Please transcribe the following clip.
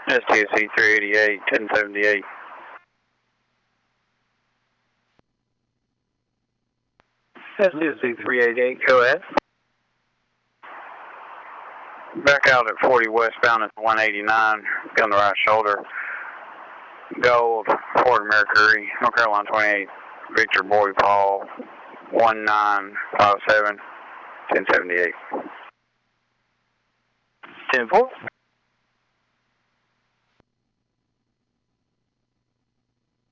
STC 388, 1078. STC 388, go ahead. Back out at 40 westbound at 189, be on the right shoulder. Gold, Ford Mercury, North Carolina 28, Victor Boy Paul, 1957, 1078. 10-4.